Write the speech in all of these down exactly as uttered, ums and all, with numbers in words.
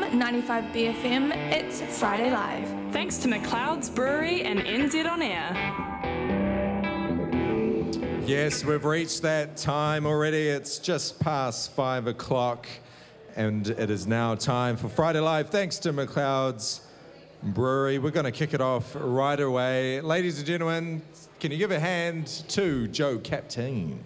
ninety-five B F M, it's Friday Live. Thanks to McLeod's Brewery and N Z On Air. Yes, we've reached that time already. It's just past five o'clock and it is now time for Friday Live. Thanks to McLeod's Brewery. We're going to kick it off right away. Ladies and gentlemen, can you give a hand to Joe Captain?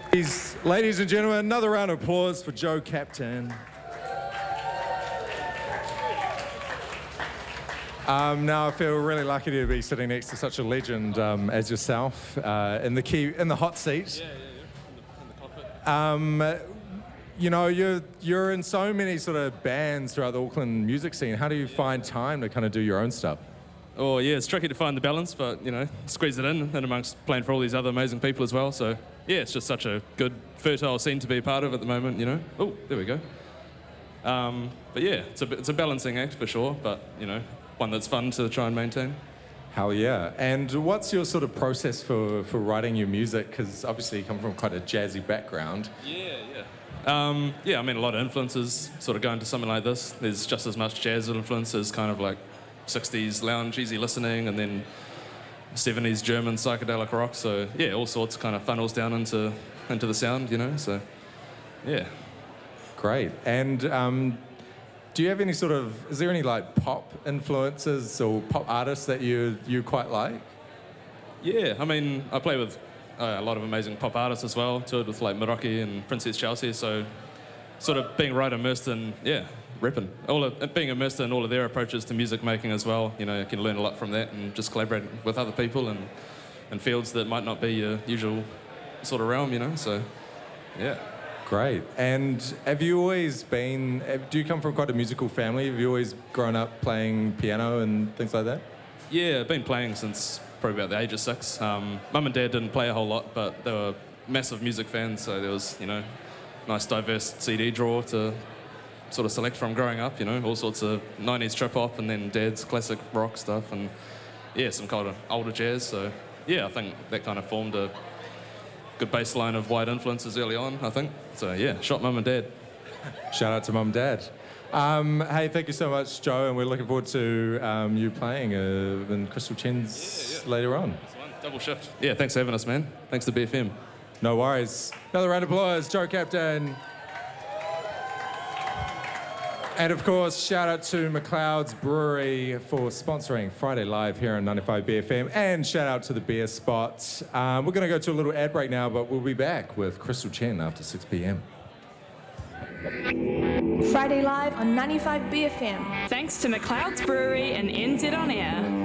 Ladies, ladies and gentlemen, another round of applause for Joe Captain. Um, now I feel really lucky to be sitting next to such a legend um, as yourself uh, in the key in the hot seat. Yeah, yeah, yeah. In the, in the cockpit. Um, you know, you're you're in so many sort of bands throughout the Auckland music scene. How do you find time to kind of do your own stuff? Oh yeah, it's tricky to find the balance, but you know, squeeze it in, and amongst playing for all these other amazing people as well. So yeah, it's just such a good, fertile scene to be a part of at the moment. You know. Oh, there we go. Um, but yeah, it's a it's a balancing act for sure, but you know, one that's fun to try and maintain. Hell yeah. And what's your sort of process for, for writing your music? Because obviously you come from quite a jazzy background. Yeah, yeah. Um, yeah, I mean, a lot of influences sort of go into something like this. There's just as much jazz influence as kind of like sixties lounge, easy listening, and then seventies German psychedelic rock. So yeah, all sorts kind of funnels down into into the sound, you know. So yeah. Great. And um, do you have any sort of, is there any like pop influences or pop artists that you you quite like? Yeah, I mean, I play with uh, a lot of amazing pop artists as well. Toured with like Meraki and Princess Chelsea, so sort of being right immersed in, yeah, repping. All of, being immersed in all of their approaches to music making as well. You know, you can learn a lot from that and just collaborate with other people and in fields that might not be your usual sort of realm, you know, so yeah. Great. And have you always been, do you come from quite a musical family? Have you always grown up playing piano and things like that? Yeah, I've been playing since probably about the age of six. Um, Mum and Dad didn't play a whole lot, but they were massive music fans, so there was, you know, nice diverse C D drawer to sort of select from growing up, you know, all sorts of nineties trip-hop and then Dad's classic rock stuff and, yeah, some kind of older jazz. So, yeah, I think that kind of formed a good baseline of wide influences early on, I think. So, yeah, shot Mum and Dad. Shout out to Mum and Dad. Um, hey, thank you so much, Joe, and we're looking forward to um, you playing uh, in Crystal Chen's yeah, yeah. later on. Double shift. Yeah, thanks for having us, man. Thanks to B F M. No worries. Another round of applause, Joe Captain. And of course, shout out to McLeod's Brewery for sponsoring Friday Live here on ninety-five B F M. And shout out to the Beer Spot. Um, we're going to go to a little ad break now, but we'll be back with Crystal Chen after six p.m. Friday Live on ninety-five B F M. Thanks to McLeod's Brewery and N Z On Air.